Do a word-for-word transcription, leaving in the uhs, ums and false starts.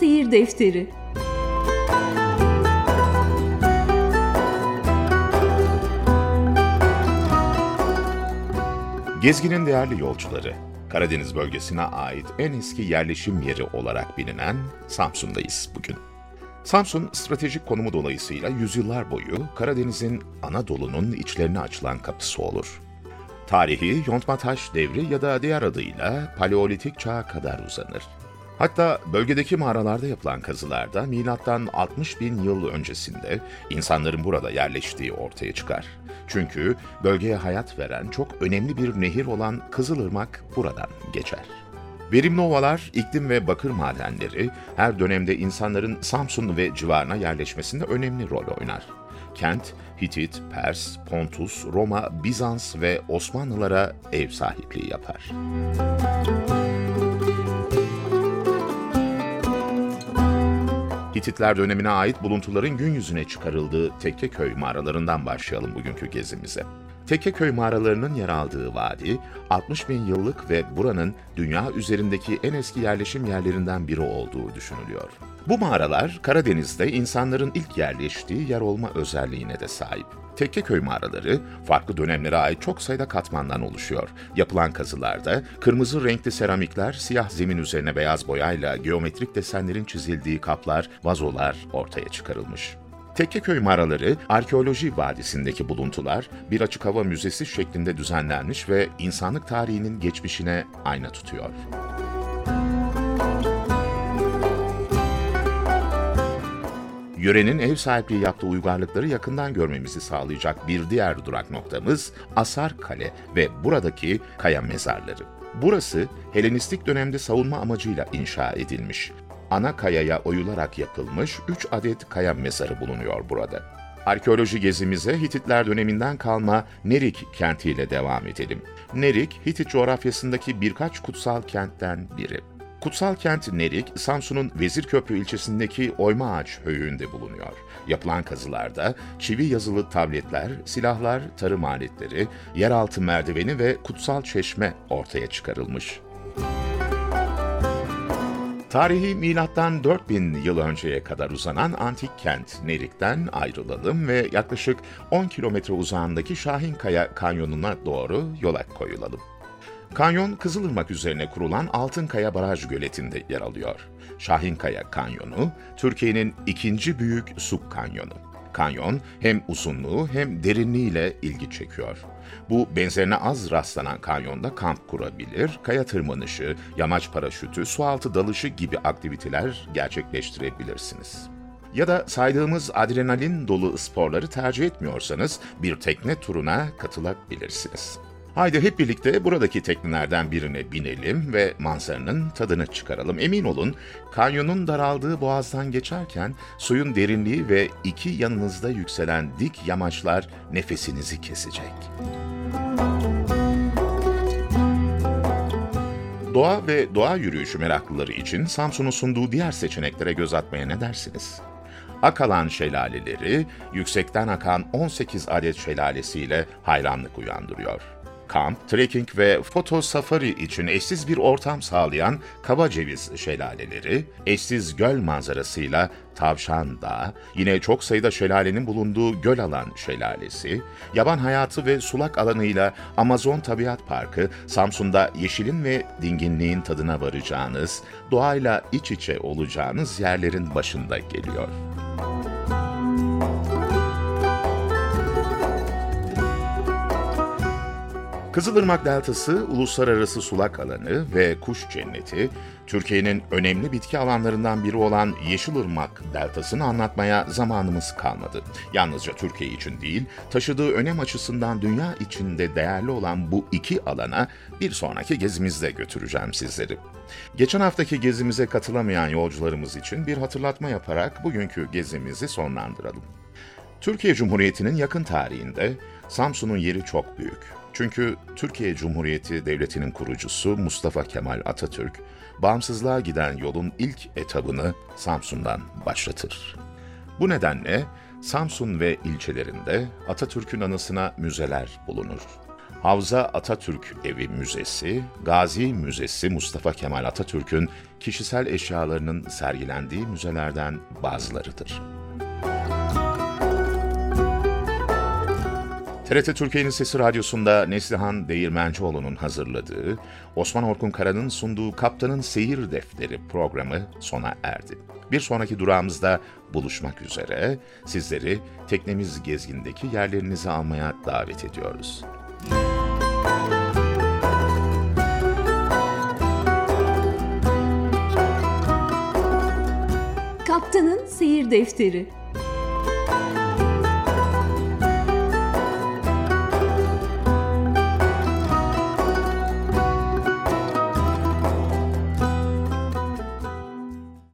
Seyir Defteri. Gezginin değerli yolcuları, Karadeniz bölgesine ait en eski yerleşim yeri olarak bilinen Samsun'dayız bugün. Samsun, stratejik konumu dolayısıyla yüzyıllar boyu Karadeniz'in Anadolu'nun içlerine açılan kapısı olur. Tarihi yontma taş devri ya da diğer adıyla Paleolitik çağa kadar uzanır. Hatta bölgedeki mağaralarda yapılan kazılarda milattan altmış bin yıl öncesinde insanların burada yerleştiği ortaya çıkar. Çünkü bölgeye hayat veren çok önemli bir nehir olan Kızılırmak buradan geçer. Verimli ovalar, iklim ve bakır madenleri her dönemde insanların Samsun ve civarına yerleşmesinde önemli rol oynar. Kent, Hitit, Pers, Pontus, Roma, Bizans ve Osmanlılara ev sahipliği yapar. Hititler dönemine ait buluntuların gün yüzüne çıkarıldığı Tekkeköy mağaralarından başlayalım bugünkü gezimize. Tekkeköy mağaralarının yer aldığı vadi, altmış bin yıllık ve buranın dünya üzerindeki en eski yerleşim yerlerinden biri olduğu düşünülüyor. Bu mağaralar, Karadeniz'de insanların ilk yerleştiği yer olma özelliğine de sahip. Tekkeköy mağaraları, farklı dönemlere ait çok sayıda katmandan oluşuyor. Yapılan kazılarda, kırmızı renkli seramikler, siyah zemin üzerine beyaz boyayla geometrik desenlerin çizildiği kaplar, vazolar ortaya çıkarılmış. Tekkeköy mağaraları, arkeoloji vadisindeki buluntular, bir açık hava müzesi şeklinde düzenlenmiş ve insanlık tarihinin geçmişine ayna tutuyor. Yörenin ev sahipliği yaptığı uygarlıkları yakından görmemizi sağlayacak bir diğer durak noktamız Asar Kale ve buradaki kaya mezarları. Burası Helenistik dönemde savunma amacıyla inşa edilmiş. Ana kayaya oyularak yapılmış üç adet kaya mezarı bulunuyor burada. Arkeoloji gezimize Hititler döneminden kalma Nerik kentiyle devam edelim. Nerik, Hitit coğrafyasındaki birkaç kutsal kentten biri. Kutsal kent Nerik, Samsun'un Vezirköprü ilçesindeki Oymaağaç höyüğünde bulunuyor. Yapılan kazılarda çivi yazılı tabletler, silahlar, tarım aletleri, yeraltı merdiveni ve kutsal çeşme ortaya çıkarılmış. Tarihi milattan dört bin yıl önceye kadar uzanan antik kent Nerik'ten ayrılalım ve yaklaşık on kilometre uzağındaki Şahinkaya Kanyonu'na doğru yola koyulalım. Kanyon, Kızılırmak üzerine kurulan Altınkaya Baraj Göleti'nde yer alıyor. Şahinkaya Kanyonu, Türkiye'nin ikinci büyük su kanyonu. Kanyon, hem uzunluğu hem derinliğiyle ilgi çekiyor. Bu benzerine az rastlanan kanyonda kamp kurabilir, kaya tırmanışı, yamaç paraşütü, sualtı dalışı gibi aktiviteler gerçekleştirebilirsiniz. Ya da saydığımız adrenalin dolu sporları tercih etmiyorsanız bir tekne turuna katılabilirsiniz. Haydi hep birlikte buradaki teknelerden birine binelim ve manzaranın tadını çıkaralım. Emin olun, kanyonun daraldığı boğazdan geçerken suyun derinliği ve iki yanınızda yükselen dik yamaçlar nefesinizi kesecek. Doğa ve doğa yürüyüşü meraklıları için Samsun'un sunduğu diğer seçeneklere göz atmaya ne dersiniz? Akalan şelaleleri, yüksekten akan on sekiz adet şelalesiyle hayranlık uyandırıyor. Kamp, trekking ve foto safari için eşsiz bir ortam sağlayan Kabaceviz şelaleleri, eşsiz göl manzarasıyla Tavşan Dağı, yine çok sayıda şelalenin bulunduğu Gölalan Şelalesi, yaban hayatı ve sulak alanıyla Amazon Tabiat Parkı, Samsun'da yeşilin ve dinginliğin tadına varacağınız, doğayla iç içe olacağınız yerlerin başında geliyor. Kızılırmak Deltası, uluslararası sulak alanı ve kuş cenneti, Türkiye'nin önemli bitki alanlarından biri olan Yeşilırmak Deltası'nı anlatmaya zamanımız kalmadı. Yalnızca Türkiye için değil, taşıdığı önem açısından dünya içinde değerli olan bu iki alana bir sonraki gezimizde götüreceğim sizleri. Geçen haftaki gezimize katılamayan yolcularımız için bir hatırlatma yaparak bugünkü gezimizi sonlandıralım. Türkiye Cumhuriyeti'nin yakın tarihinde Samsun'un yeri çok büyük. Çünkü Türkiye Cumhuriyeti Devleti'nin kurucusu Mustafa Kemal Atatürk, bağımsızlığa giden yolun ilk etabını Samsun'dan başlatır. Bu nedenle Samsun ve ilçelerinde Atatürk'ün anısına müzeler bulunur. Havza Atatürk Evi Müzesi, Gazi Müzesi Mustafa Kemal Atatürk'ün kişisel eşyalarının sergilendiği müzelerden bazılarıdır. T R T Türkiye'nin Sesi Radyosu'nda Neslihan Değirmencioğlu'nun hazırladığı, Osman Orkun Kara'nın sunduğu Kaptanın Seyir Defteri programı sona erdi. Bir sonraki durağımızda buluşmak üzere sizleri teknemiz gezgindeki yerlerinizi almaya davet ediyoruz. Kaptanın Seyir Defteri.